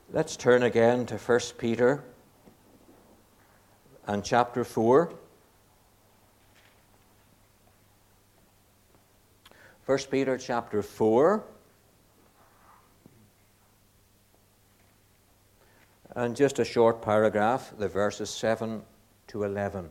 Let's turn again to 1 Peter and chapter 4. 1 Peter chapter 4. And just a short paragraph, the verses 7 to 11.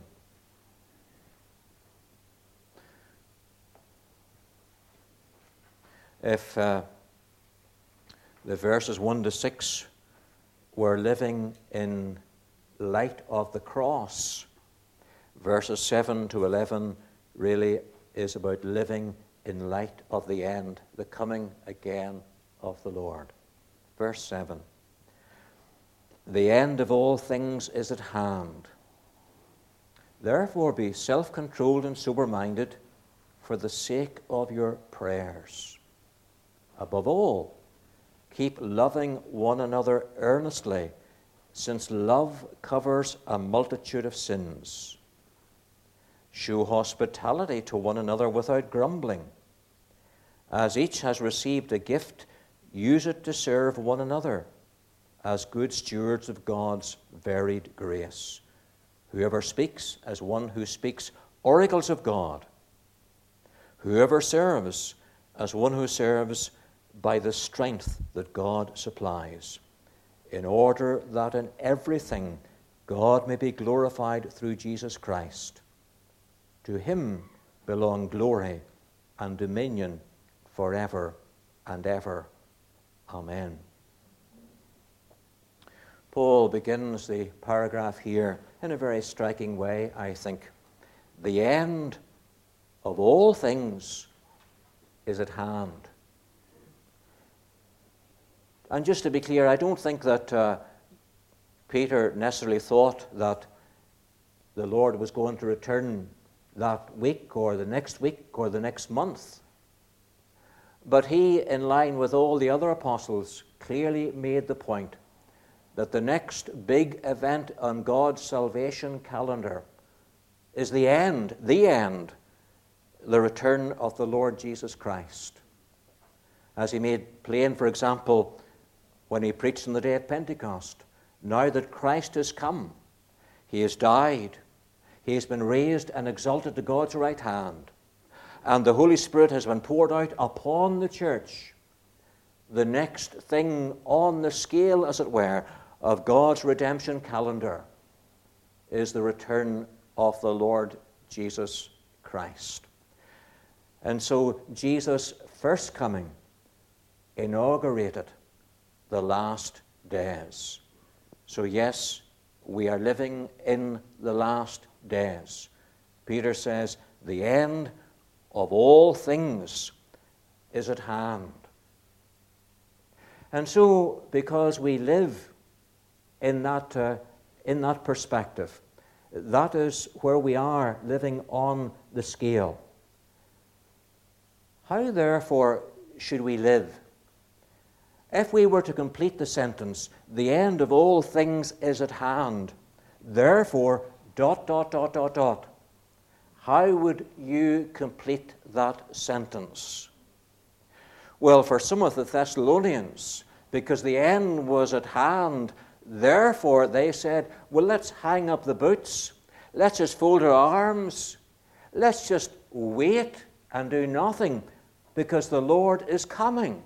If the verses 1 to 6 were living in light of the cross, verses 7 to 11 really is about living in light of the end, the coming again of the Lord. Verse 7. The end of all things is at hand. Therefore be self-controlled and sober-minded for the sake of your prayers. Above all, keep loving one another earnestly, since love covers a multitude of sins. Show hospitality to one another without grumbling. As each has received a gift, use it to serve one another as good stewards of God's varied grace. Whoever speaks as one who speaks oracles of God. Whoever serves as one who serves by the strength that God supplies, in order that in everything God may be glorified through Jesus Christ. To him belong glory and dominion forever and ever. Amen. Paul begins the paragraph here in a very striking way, I think. The end of all things is at hand. And just to be clear, I don't think that Peter necessarily thought that the Lord was going to return that week or the next month. But he, in line with all the other apostles, clearly made the point that the next big event on God's salvation calendar is the return of the Lord Jesus Christ. As he made plain, for example, when he preached on the day of Pentecost, now that Christ has come, he has died, he has been raised and exalted to God's right hand, and the Holy Spirit has been poured out upon the church. The next thing on the scale, as it were, of God's redemption calendar is the return of the Lord Jesus Christ. And so Jesus' first coming inaugurated the last days. So yes, we are living in the last days. Peter says the end of all things is at hand. And so, because we live in that perspective, that is where we are living on the scale. How, therefore, should we live? If we were to complete the sentence, the end of all things is at hand, therefore, ... How would you complete that sentence? Well, for some of the Thessalonians, because the end was at hand, therefore they said, well, let's hang up the boots. Let's just fold our arms. Let's just wait and do nothing because the Lord is coming.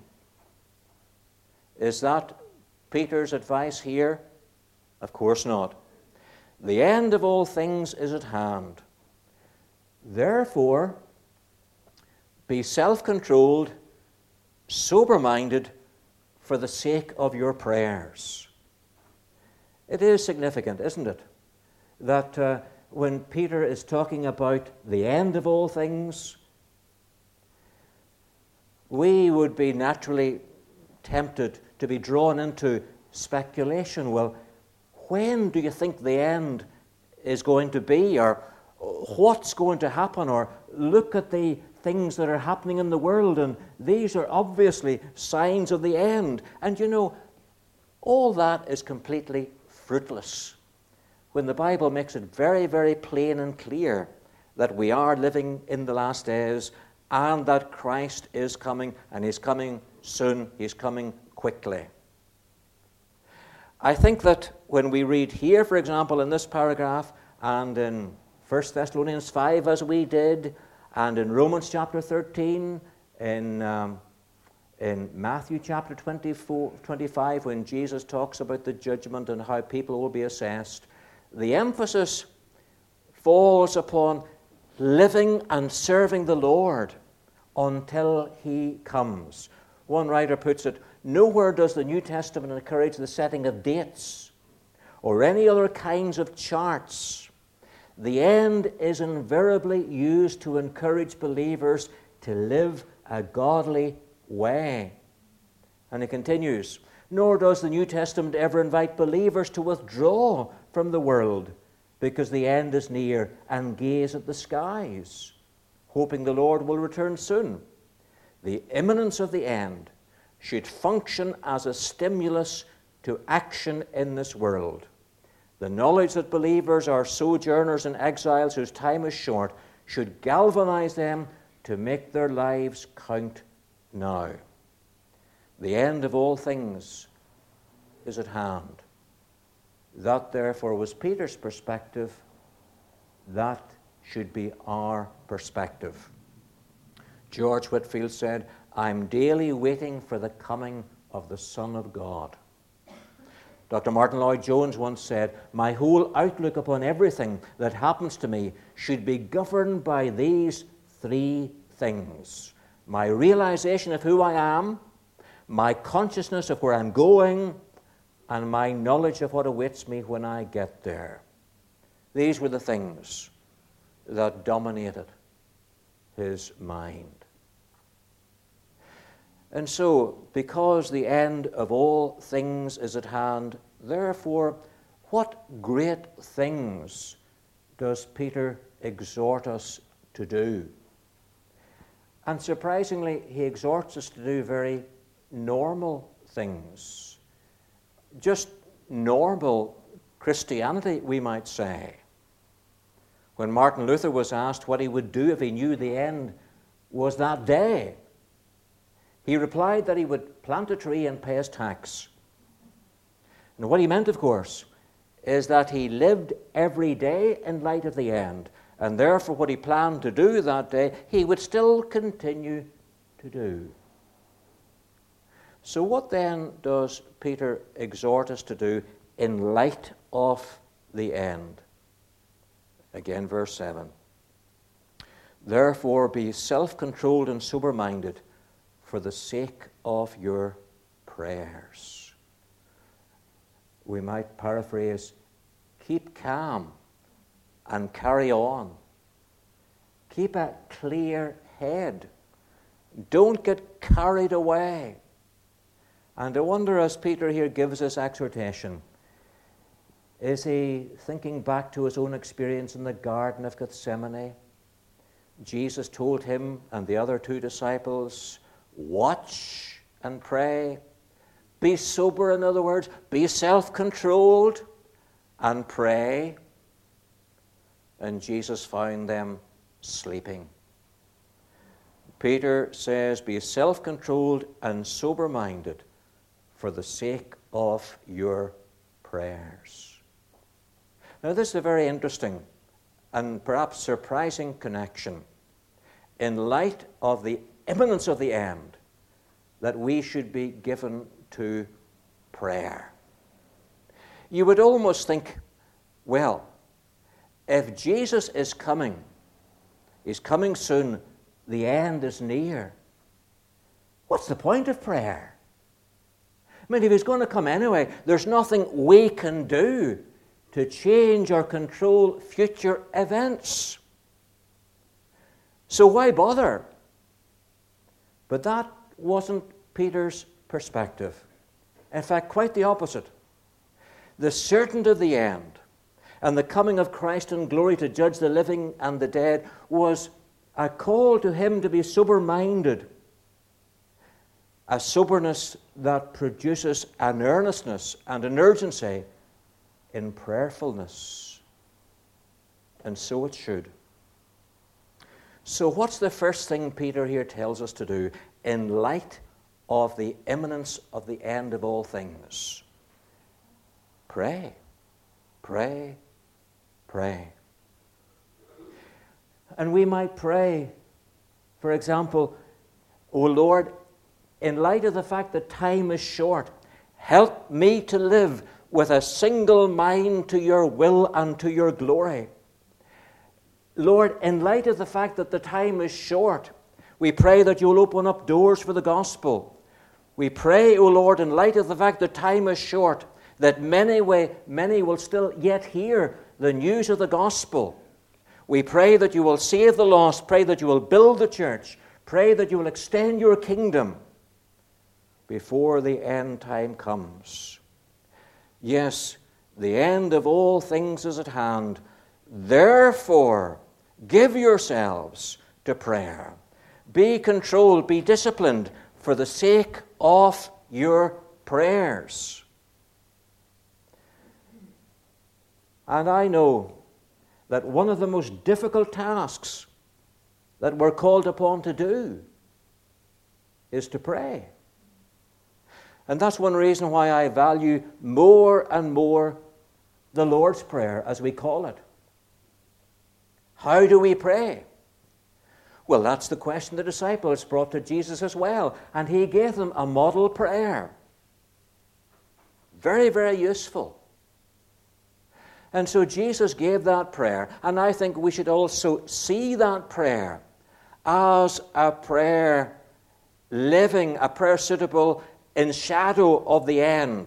Is that Peter's advice here? Of course not. The end of all things is at hand. Therefore, be self-controlled, sober-minded for the sake of your prayers. It is significant, isn't it, that when Peter is talking about the end of all things, we would be naturally tempted to be drawn into speculation. Well, when do you think the end is going to be? Or what's going to happen? Or look at the things that are happening in the world, and these are obviously signs of the end. And you know, all that is completely fruitless when the Bible makes it very, very plain and clear that we are living in the last days and that Christ is coming, and he's coming soon, he's coming quickly. I think that when we read here, for example, in this paragraph, and in 1 Thessalonians 5, as we did, and in Romans chapter 13, in Matthew chapter 25, when Jesus talks about the judgment and how people will be assessed, the emphasis falls upon living and serving the Lord until he comes. One writer puts it, nowhere does the New Testament encourage the setting of dates or any other kinds of charts. The end is invariably used to encourage believers to live a godly way. And he continues, nor does the New Testament ever invite believers to withdraw from the world because the end is near and gaze at the skies, hoping the Lord will return soon. The imminence of the end should function as a stimulus to action in this world. The knowledge that believers are sojourners and exiles whose time is short should galvanize them to make their lives count now. The end of all things is at hand. That, therefore, was Peter's perspective. That should be our perspective. George Whitefield said, I'm daily waiting for the coming of the Son of God. Dr. Martin Lloyd-Jones once said, my whole outlook upon everything that happens to me should be governed by these three things. My realization of who I am, my consciousness of where I'm going, and my knowledge of what awaits me when I get there. These were the things that dominated his mind. And so, because the end of all things is at hand, therefore, what great things does Peter exhort us to do? And surprisingly, he exhorts us to do very normal things. Just normal Christianity, we might say. When Martin Luther was asked what he would do if he knew the end was that day, he replied that he would plant a tree and pay his tax. And what he meant, of course, is that he lived every day in light of the end, and therefore what he planned to do that day, he would still continue to do. So what then does Peter exhort us to do in light of the end? Again, verse 7. Therefore be self-controlled and sober-minded for the sake of your prayers. We might paraphrase, keep calm and carry on. Keep a clear head. Don't get carried away. And I wonder, as Peter here gives us exhortation, is he thinking back to his own experience in the Garden of Gethsemane? Jesus told him and the other two disciples, watch and pray. Be sober, in other words. Be self-controlled and pray. And Jesus found them sleeping. Peter says, be self-controlled and sober-minded for the sake of your prayers. Now, this is a very interesting and perhaps surprising connection in light of the imminence of the end, that we should be given to prayer. You would almost think, well, if Jesus is coming, he's coming soon, the end is near, what's the point of prayer? I mean, if he's going to come anyway, there's nothing we can do to change or control future events. So why bother? But that wasn't Peter's perspective. In fact, quite the opposite. The certainty of the end and the coming of Christ in glory to judge the living and the dead was a call to him to be sober-minded, a soberness that produces an earnestness and an urgency in prayerfulness. And so it should. So what's the first thing Peter here tells us to do in light of the imminence of the end of all things? Pray, pray, pray. And we might pray, for example, O Lord, in light of the fact that time is short, help me to live with a single mind to your will and to your glory. Lord, in light of the fact that the time is short, we pray that you'll open up doors for the gospel. We pray, O Lord, in light of the fact that time is short, that many will still yet hear the news of the gospel. We pray that you will save the lost, pray that you will build the church, pray that you will extend your kingdom before the end time comes. Yes, the end of all things is at hand. Therefore, give yourselves to prayer. Be controlled, be disciplined for the sake of your prayers. And I know that one of the most difficult tasks that we're called upon to do is to pray. And that's one reason why I value more and more the Lord's Prayer, as we call it. How do we pray? Well, that's the question the disciples brought to Jesus as well, and he gave them a model prayer. Very, very useful. And so Jesus gave that prayer, and I think we should also see that prayer as a prayer living, a prayer suitable in shadow of the end.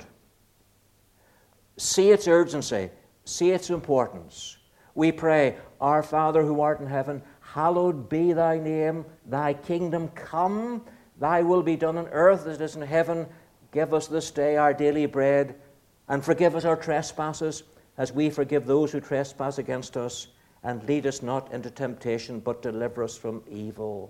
See its urgency, see its importance. We pray, Our Father who art in heaven, hallowed be thy name, thy kingdom come, thy will be done on earth as it is in heaven. Give us this day our daily bread, and forgive us our trespasses, as we forgive those who trespass against us, and lead us not into temptation, but deliver us from evil.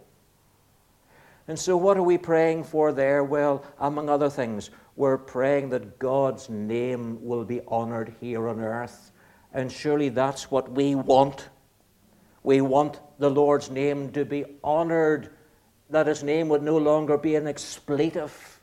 And so what are we praying for there? Well, among other things, we're praying that God's name will be honored here on earth. And surely that's what we want. We want the Lord's name to be honored, that his name would no longer be an expletive,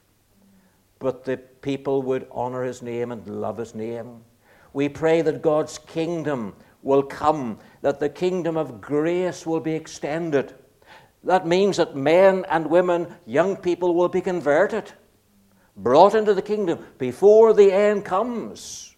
but the people would honor his name and love his name. We pray that God's kingdom will come, that the kingdom of grace will be extended. That means that men and women, young people, will be converted, brought into the kingdom before the end comes.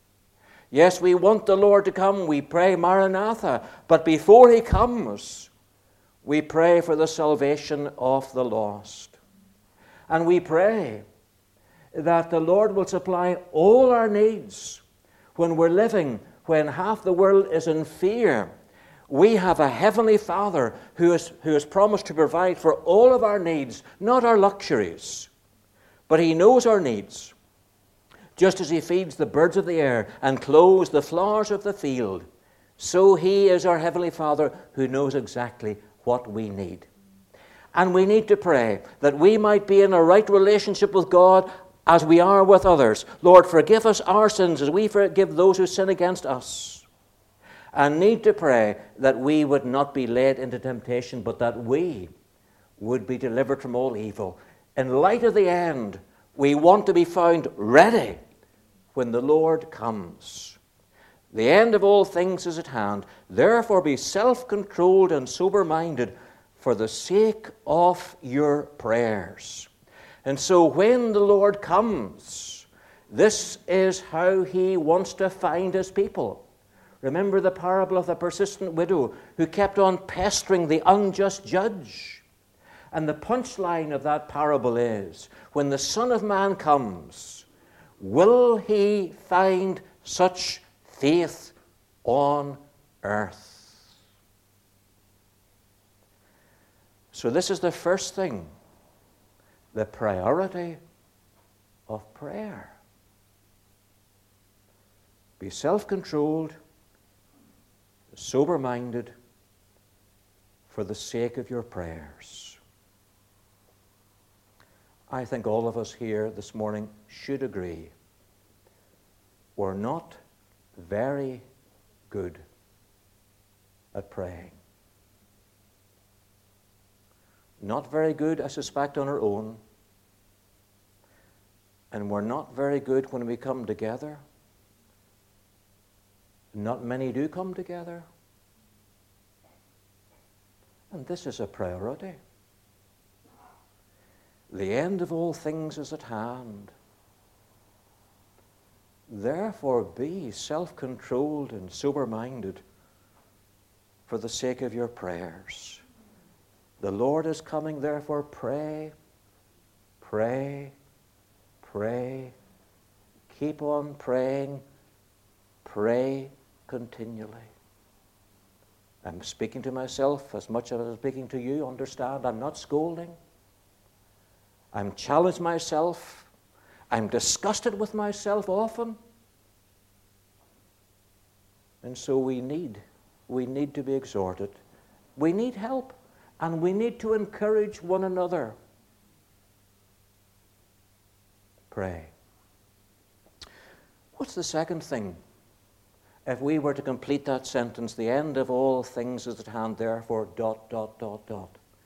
Yes, we want the Lord to come. We pray Maranatha. But before he comes, we pray for the salvation of the lost. And we pray that the Lord will supply all our needs. When we're living, when half the world is in fear, we have a heavenly Father who has promised to provide for all of our needs, not our luxuries, but he knows our needs. Just as he feeds the birds of the air and clothes the flowers of the field, so he is our heavenly Father who knows exactly what we need. And we need to pray that we might be in a right relationship with God as we are with others. Lord, forgive us our sins as we forgive those who sin against us. And need to pray that we would not be led into temptation, but that we would be delivered from all evil. In light of the end, we want to be found ready when the Lord comes. The end of all things is at hand. Therefore be self-controlled and sober-minded for the sake of your prayers. And so when the Lord comes, this is how he wants to find his people. Remember the parable of the persistent widow who kept on pestering the unjust judge. And the punchline of that parable is, when the Son of Man comes, will he find such faith on earth? So this is the first thing, the priority of prayer. Be self-controlled, sober-minded for the sake of your prayers. I think all of us here this morning should agree we're not very good at praying. Not very good, I suspect, on our own. And we're not very good when we come together. Not many do come together. And this is a priority. The end of all things is at hand. Therefore, be self-controlled and sober-minded for the sake of your prayers. The Lord is coming, therefore pray, pray, pray. Keep on praying. Pray continually. I'm speaking to myself as much as I'm speaking to you. Understand, I'm not scolding. I'm challenged myself. I'm disgusted with myself often. And so we need to be exhorted. We need help, and we need to encourage one another. Pray. What's the second thing? If we were to complete that sentence, the end of all things is at hand, therefore, ... The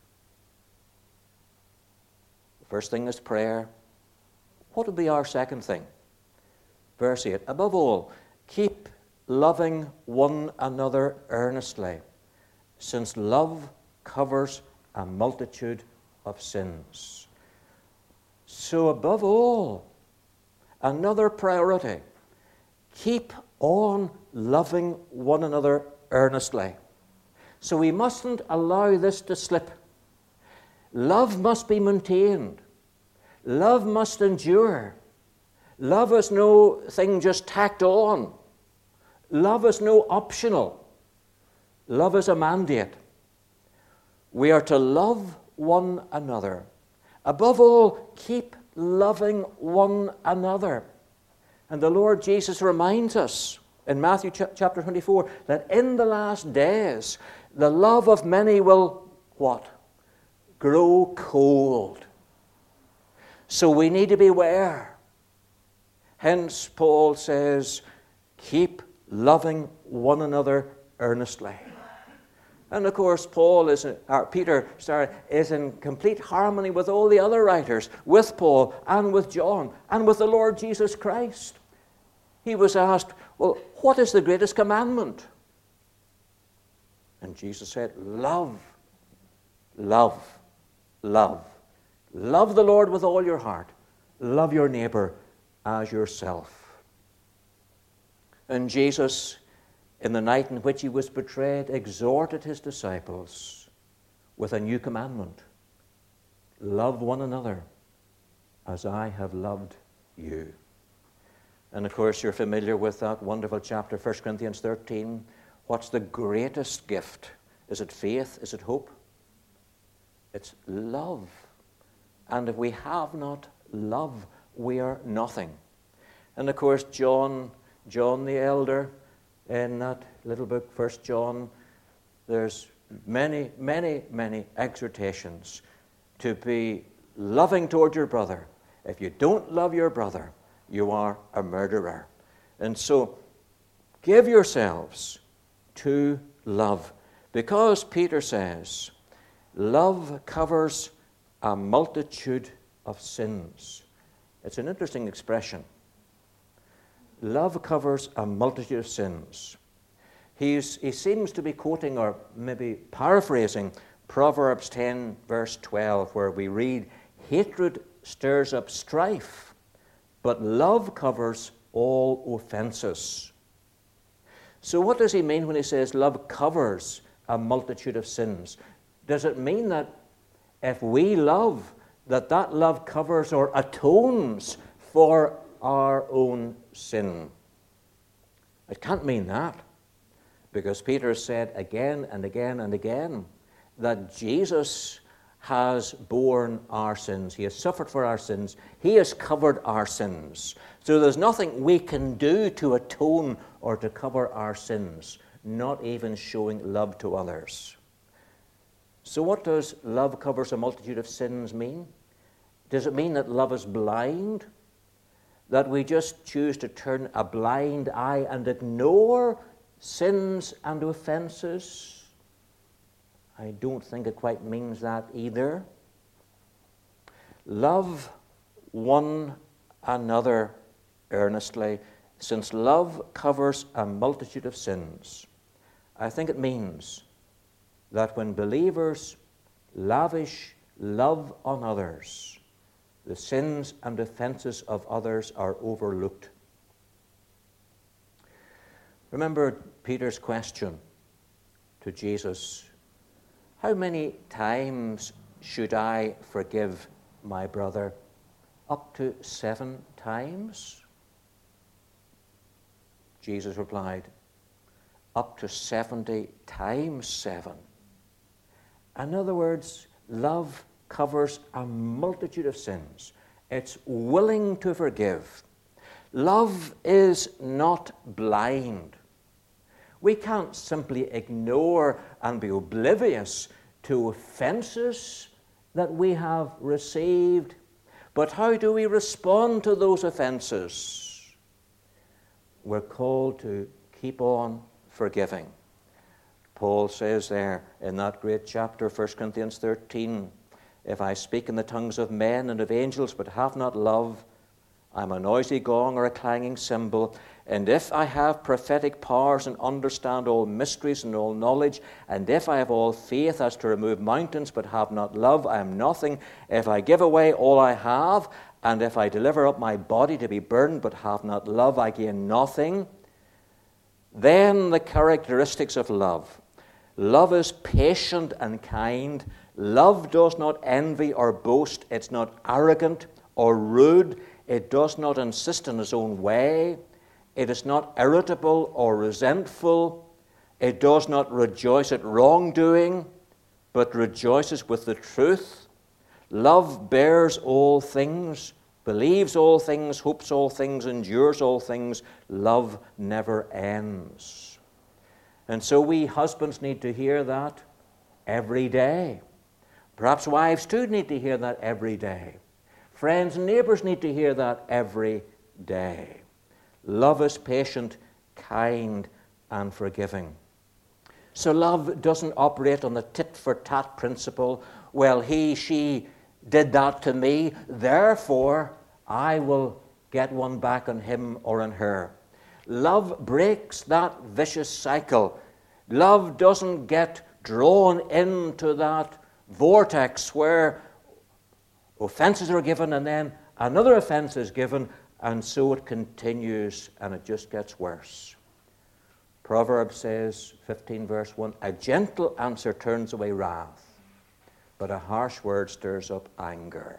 first thing is prayer. What would be our second thing? Verse 8, above all, keep loving one another earnestly, since love covers a multitude of sins. So above all, another priority, keep on loving one another earnestly. So we mustn't allow this to slip. Love must be maintained. Love must endure. Love is no thing just tacked on. Love is no optional. Love is a mandate. We are to love one another. Above all, keep loving one another. And the Lord Jesus reminds us in Matthew chapter 24 that in the last days, the love of many will, what? Grow cold. So we need to beware. Hence, Paul says, keep loving one another earnestly. And of course, Peter is in complete harmony with all the other writers, with Paul and with John and with the Lord Jesus Christ. He was asked, well, what is the greatest commandment? And Jesus said, love, love, love. Love the Lord with all your heart. Love your neighbor as yourself. And Jesus, in the night in which he was betrayed, exhorted his disciples with a new commandment. Love one another as I have loved you. And of course, you're familiar with that wonderful chapter, 1 Corinthians 13. What's the greatest gift? Is it faith? Is it hope? It's love. And if we have not love, we are nothing. And of course, John the elder, in that little book, 1 John, there's many, many, many exhortations to be loving toward your brother. If you don't love your brother, you are a murderer. And so, give yourselves to love. Because Peter says, love covers a multitude of sins. It's an interesting expression. Love covers a multitude of sins. He seems to be quoting or maybe paraphrasing Proverbs 10, verse 12, where we read, hatred stirs up strife, but love covers all offenses. So what does he mean when he says love covers a multitude of sins? Does it mean that if we love, that love covers or atones for our own sin? It can't mean that, because Peter said again and again and again that Jesus has borne our sins. He has suffered for our sins. He has covered our sins. So there's nothing we can do to atone or to cover our sins, not even showing love to others. So what does love covers a multitude of sins mean? Does it mean that love is blind? That we just choose to turn a blind eye and ignore sins and offenses? I don't think it quite means that either. Love one another earnestly since love covers a multitude of sins, I think it means that when believers lavish love on others, the sins and offenses of others are overlooked. Remember Peter's question to Jesus, how many times should I forgive my brother? Up to 7 times? Jesus replied, up to 70 times 7. In other words, love covers a multitude of sins. It's willing to forgive. Love is not blind. We can't simply ignore and be oblivious to offenses that we have received. But how do we respond to those offenses? We're called to keep on forgiving. Paul says there in that great chapter, 1 Corinthians 13, if I speak in the tongues of men and of angels but have not love, I'm a noisy gong or a clanging cymbal. And if I have prophetic powers and understand all mysteries and all knowledge, and if I have all faith as to remove mountains but have not love, I am nothing. If I give away all I have, and if I deliver up my body to be burned but have not love, I gain nothing. Then the characteristics of love. Love is patient and kind. Love does not envy or boast. It's not arrogant or rude. It does not insist on its own way. It is not irritable or resentful. It does not rejoice at wrongdoing, but rejoices with the truth. Love bears all things, believes all things, hopes all things, endures all things. Love never ends. And so we husbands need to hear that every day. Perhaps wives too need to hear that every day. Friends and neighbors need to hear that every day. Love is patient, kind, and forgiving. So love doesn't operate on the tit-for-tat principle. Well, he, she did that to me, therefore I will get one back on him or on her. Love breaks that vicious cycle. Love doesn't get drawn into that vortex where offenses are given and then another offense is given, and so it continues and it just gets worse. Proverbs says, 15 verse 1, a gentle answer turns away wrath, but a harsh word stirs up anger.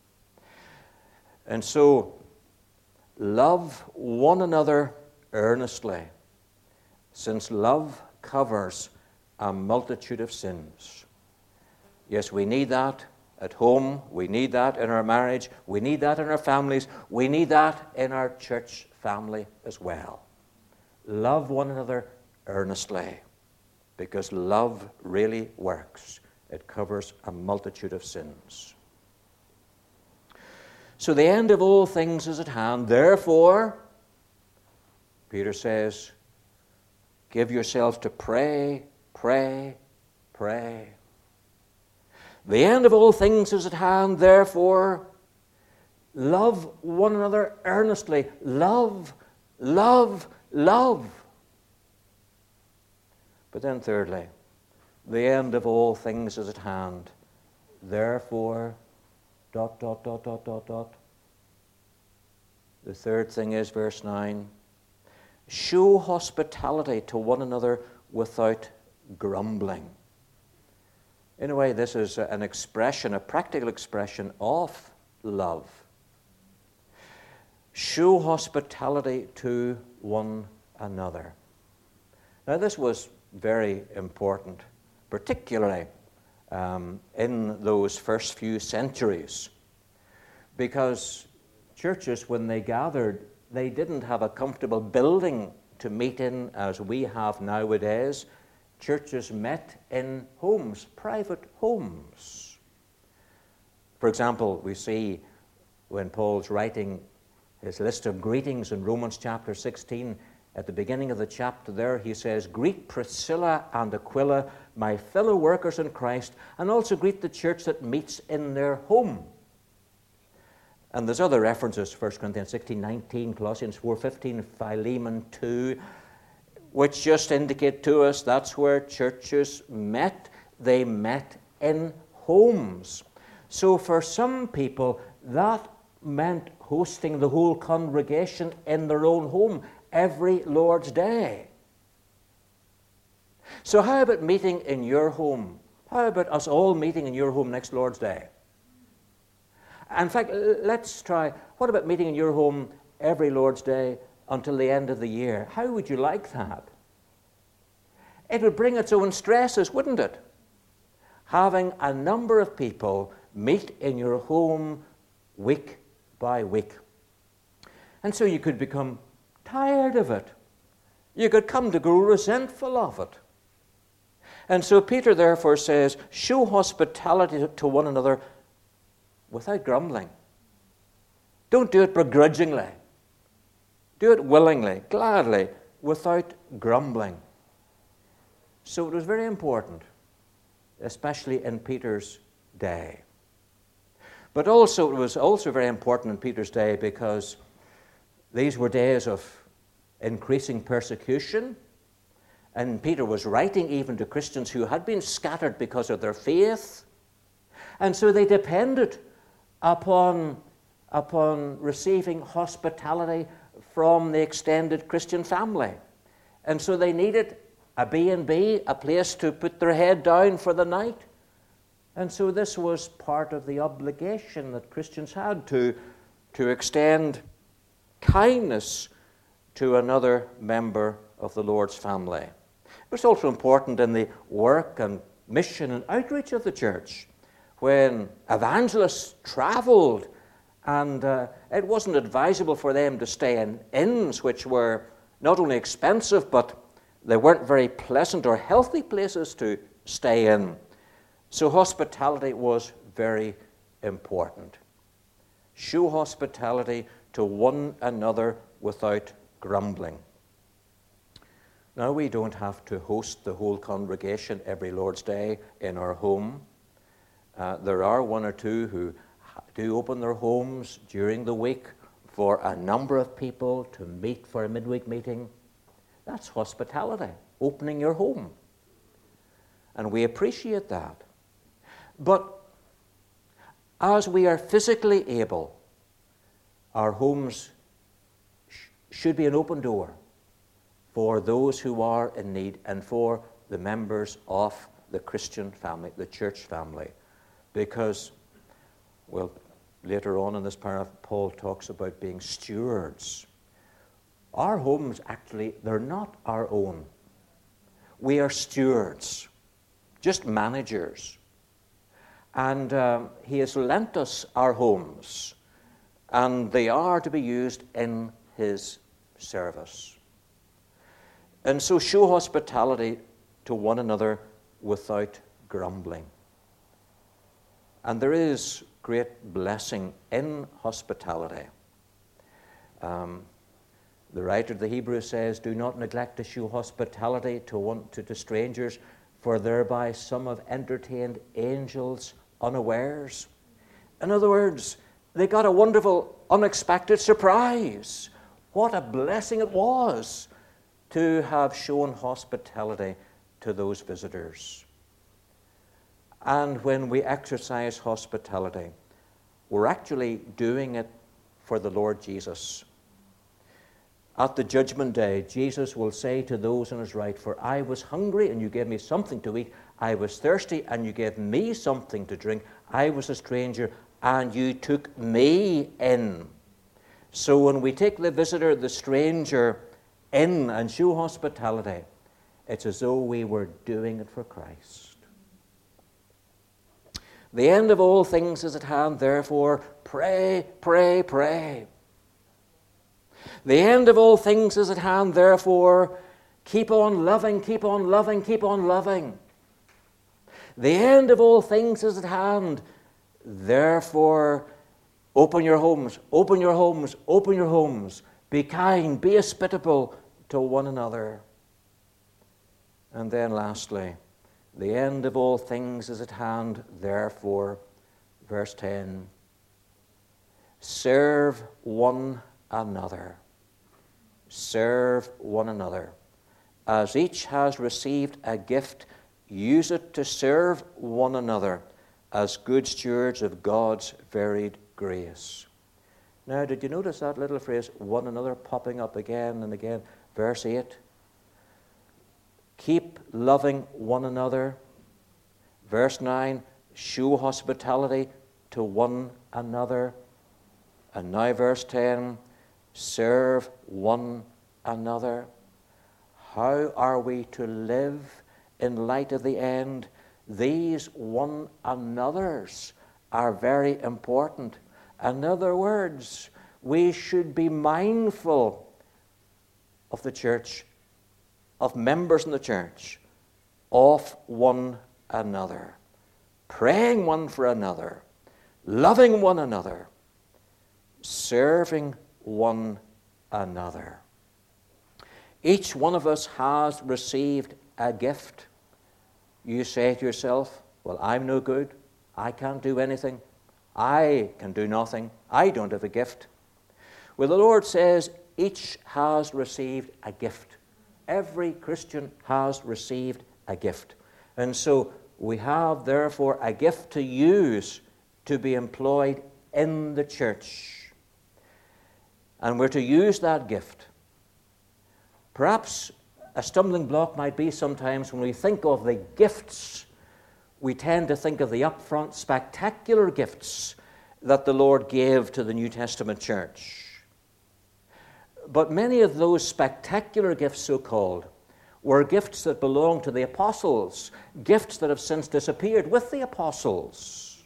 And so, love one another earnestly, since love covers a multitude of sins. Yes, we need that at home. We need that in our marriage. We need that in our families. We need that in our church family as well. Love one another earnestly, because love really works. It covers a multitude of sins. So the end of all things is at hand. Therefore, Peter says, give yourselves to pray, pray, pray. The end of all things is at hand. Therefore, love one another earnestly. Love, love, love. But then thirdly, the end of all things is at hand. Therefore, ... The third thing is verse 9. Show hospitality to one another without grumbling. In a way, this is an expression, a practical expression of love. Show hospitality to one another. Now, this was very important, particularly in those first few centuries, because churches, when they gathered, they didn't have a comfortable building to meet in as we have nowadays. Churches met in homes, private homes. For example, we see when Paul's writing his list of greetings in Romans chapter 16, at the beginning of the chapter there, he says, greet Priscilla and Aquila, my fellow workers in Christ, and also greet the church that meets in their home. And there's other references, 1 Corinthians 16:19, Colossians 4:15, Philemon 2, which just indicate to us that's where churches met. They met in homes. So for some people, that meant hosting the whole congregation in their own home every Lord's Day. So how about meeting in your home? How about us all meeting in your home next Lord's Day? In fact, let's try, what about meeting in your home every Lord's Day until the end of the year? How would you like that? It would bring its own stresses, wouldn't it? Having a number of people meet in your home week by week. And so you could become tired of it. You could come to grow resentful of it. And so Peter therefore says, show hospitality to one another without grumbling. Don't do it begrudgingly. Do it willingly, gladly, without grumbling. So it was very important, especially in Peter's day. But also, it was also very important in Peter's day because these were days of increasing persecution. And Peter was writing even to Christians who had been scattered because of their faith. And so they depended upon receiving hospitality from the extended Christian family. And so they needed a B&B, a place to put their head down for the night. And so this was part of the obligation that Christians had to extend kindness to another member of the Lord's family. It was also important in the work and mission and outreach of the church when evangelists traveled, and it wasn't advisable for them to stay in inns, which were not only expensive, but they weren't very pleasant or healthy places to stay in. So hospitality was very important. Show hospitality to one another without grumbling. Now, we don't have to host the whole congregation every Lord's Day in our home. There are one or two who do open their homes during the week for a number of people to meet for a midweek meeting. That's hospitality, opening your home. And we appreciate that. But as we are physically able, our homes should be an open door for those who are in need and for the members of the Christian family, the church family. Because, well, later on in this paragraph, Paul talks about being stewards. Our homes, actually, they're not our own. We are stewards, just managers. And he has lent us our homes, and they are to be used in his service. And so show hospitality to one another without grumbling. And there is great blessing in hospitality. The writer of the Hebrews says, do not neglect to show hospitality to strangers, for thereby some have entertained angels unawares. In other words, they got a wonderful, unexpected surprise. What a blessing it was to have shown hospitality to those visitors. And when we exercise hospitality, we're actually doing it for the Lord Jesus. At the judgment day, Jesus will say to those on his right, for I was hungry and you gave me something to eat. I was thirsty and you gave me something to drink. I was a stranger and you took me in. So when we take the visitor, the stranger, in and show hospitality, it's as though we were doing it for Christ. The end of all things is at hand, therefore, pray, pray, pray. The end of all things is at hand, therefore, keep on loving, keep on loving, keep on loving. The end of all things is at hand, therefore, open your homes, open your homes, open your homes. Be kind, be hospitable to one another. And then lastly, the end of all things is at hand, therefore, verse 10, serve one another. Serve one another. As each has received a gift, use it to serve one another as good stewards of God's varied grace. Now, did you notice that little phrase, one another, popping up again and again? Verse 8. Keep loving one another. Verse 9. Show hospitality to one another. And now verse 10. Serve one another. How are we to live in light of the end? These one another's are very important. In other words, we should be mindful of the church, of members in the church, of one another, praying one for another, loving one another, serving one another. Each one of us has received a gift. You say to yourself, well, I'm no good. I can't do anything. I can do nothing. I don't have a gift. Well, the Lord says each has received a gift. Every Christian has received a gift. And so we have, therefore, a gift to use to be employed in the church. And we're to use that gift. Perhaps a stumbling block might be sometimes when we think of the gifts, we tend to think of the upfront, spectacular gifts that the Lord gave to the New Testament church. But many of those spectacular gifts, so-called, were gifts that belonged to the apostles, gifts that have since disappeared with the apostles.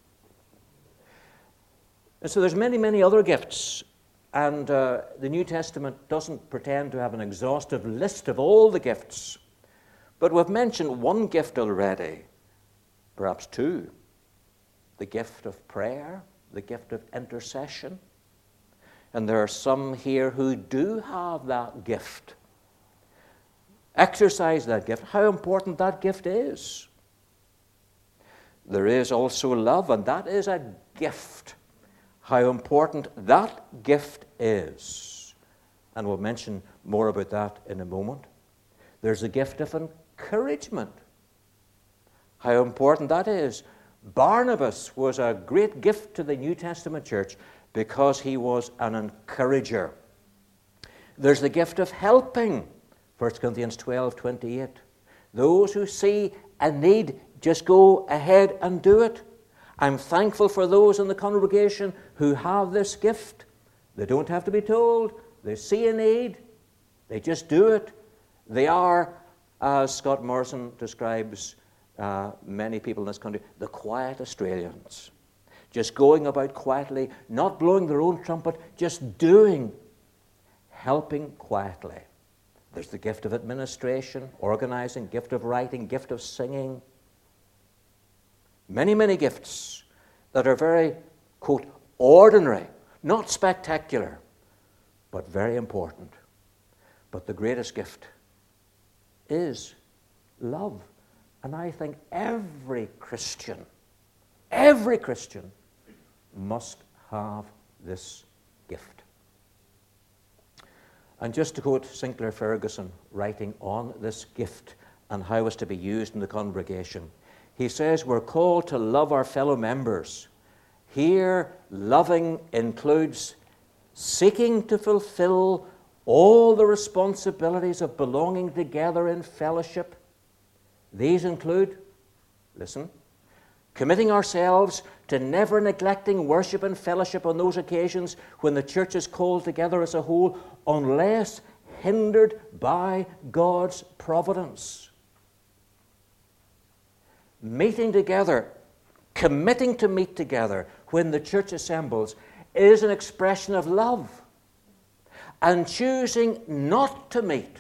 And so there's many, many other gifts. And the New Testament doesn't pretend to have an exhaustive list of all the gifts. But we've mentioned one gift already, perhaps two. The gift of prayer, the gift of intercession. And there are some here who do have that gift. Exercise that gift. How important that gift is. There is also love, and that is a gift. How important that gift is. And we'll mention more about that in a moment. There's a gift of encouragement. How important that is. Barnabas was a great gift to the New Testament church because he was an encourager. There's the gift of helping. 1 Corinthians 12:28. Those who see a need, just go ahead and do it. I'm thankful for those in the congregation who have this gift. They don't have to be told. They see a need. They just do it. They are, as Scott Morrison describes many people in this country, the quiet Australians. Just going about quietly, not blowing their own trumpet, just doing, helping quietly. There's the gift of administration, organizing, gift of writing, gift of singing. Many, many gifts that are very, quote, ordinary, not spectacular, but very important. But the greatest gift is love. And I think every Christian must have this gift. And just to quote Sinclair Ferguson, writing on this gift and how it's to be used in the congregation, he says we're called to love our fellow members. Here, loving includes seeking to fulfill all the responsibilities of belonging together in fellowship. These include, listen, committing ourselves to never neglecting worship and fellowship on those occasions when the church is called together as a whole, unless hindered by God's providence. Meeting together, committing to meet together when the church assembles is an expression of love. And choosing not to meet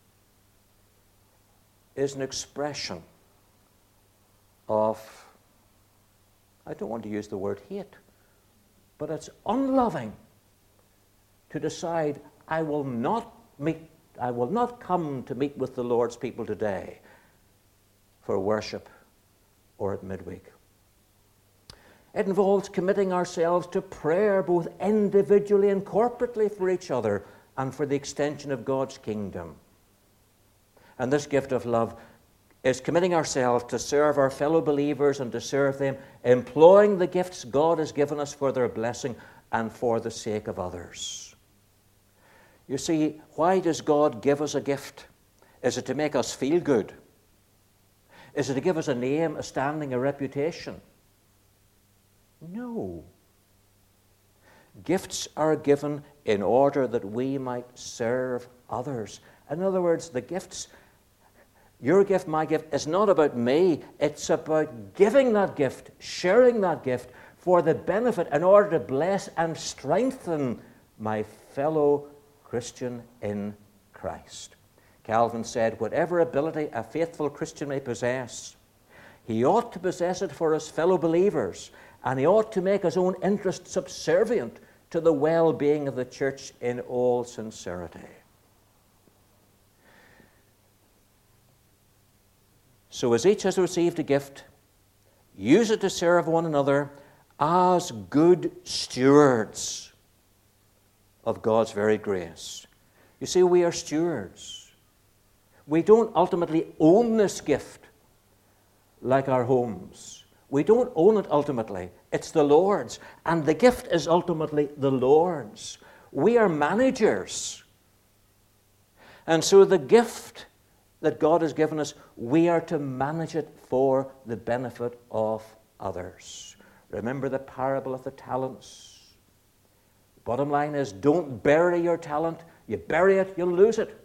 is an expression of, I don't want to use the word hate, but it's unloving to decide I will not come to meet with the Lord's people today for worship or at midweek. It involves committing ourselves to prayer, both individually and corporately for each other and for the extension of God's kingdom. And this gift of love is committing ourselves to serve our fellow believers and to serve them, employing the gifts God has given us for their blessing and for the sake of others. You see, why does God give us a gift? Is it to make us feel good? Is it to give us a name, a standing, a reputation? No. Gifts are given in order that we might serve others. In other words, the gifts, your gift, my gift, is not about me. It's about giving that gift, sharing that gift for the benefit in order to bless and strengthen my fellow Christian in Christ. Calvin said, whatever ability a faithful Christian may possess, he ought to possess it for his fellow believers, and he ought to make his own interest subservient to the well-being of the church in all sincerity. So as each has received a gift, use it to serve one another as good stewards of God's very grace. You see, we are stewards. We don't ultimately own this gift like our homes. We don't own it ultimately. It's the Lord's. And the gift is ultimately the Lord's. We are managers. And so the gift that God has given us, we are to manage it for the benefit of others. Remember the parable of the talents. Bottom line is, don't bury your talent. You bury it, you'll lose it.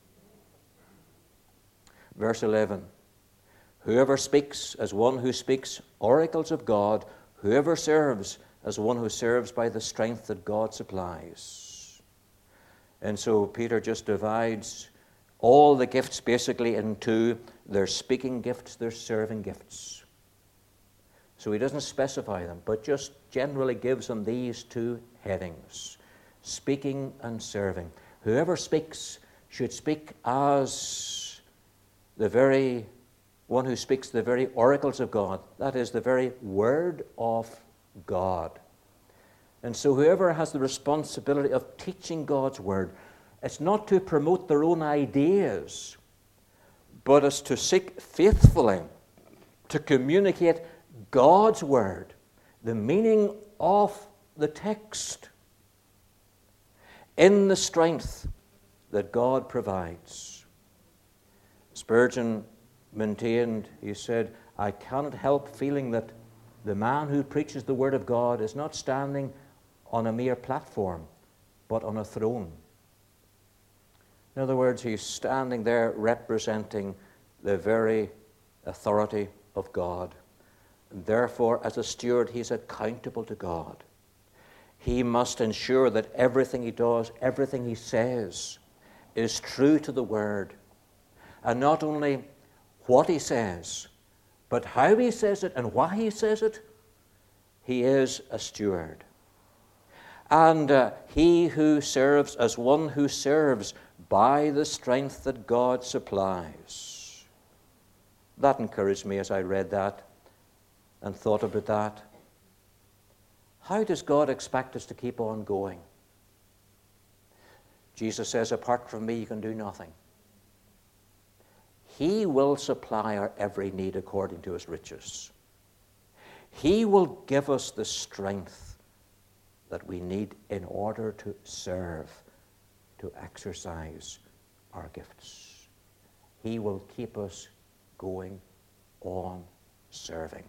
Verse 11, whoever speaks as one who speaks oracles of God, whoever serves as one who serves by the strength that God supplies. And so Peter just divides all the gifts basically into their speaking gifts, their serving gifts. So he doesn't specify them, but just generally gives them these two headings, speaking and serving. Whoever speaks should speak as the very one who speaks the very oracles of God, that is, the very word of God. And so whoever has the responsibility of teaching God's word, it's not to promote their own ideas, but it's to seek faithfully to communicate God's word, the meaning of the text, in the strength that God provides. Spurgeon maintained, he said, I cannot help feeling that the man who preaches the word of God is not standing on a mere platform, but on a throne. In other words, he's standing there representing the very authority of God. And therefore, as a steward, he's accountable to God. He must ensure that everything he does, everything he says, is true to the word. And not only what he says, but how he says it and why he says it. He is a steward. And he who serves as one who serves by the strength that God supplies. That encouraged me as I read that and thought about that. How does God expect us to keep on going? Jesus says, apart from me, you can do nothing. He will supply our every need according to his riches. He will give us the strength that we need in order to serve, to exercise our gifts. He will keep us going on serving.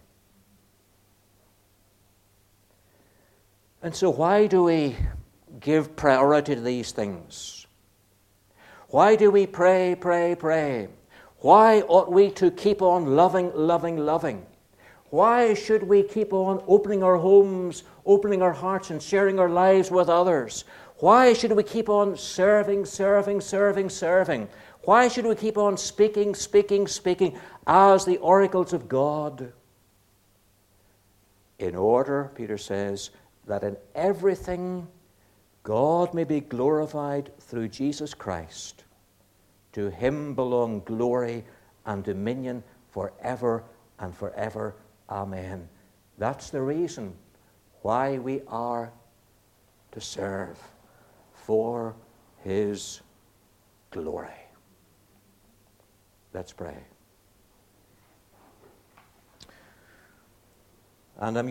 And so why do we give priority to these things? Why do we pray, pray, pray? Why ought we to keep on loving, loving, loving? Why should we keep on opening our homes, opening our hearts, and sharing our lives with others? Why should we keep on serving, serving, serving, serving? Why should we keep on speaking, speaking, speaking as the oracles of God? In order, Peter says, that in everything God may be glorified through Jesus Christ. To him belong glory and dominion forever and forever. Amen. That's the reason why we are to serve, for His glory. Let's pray. And I'm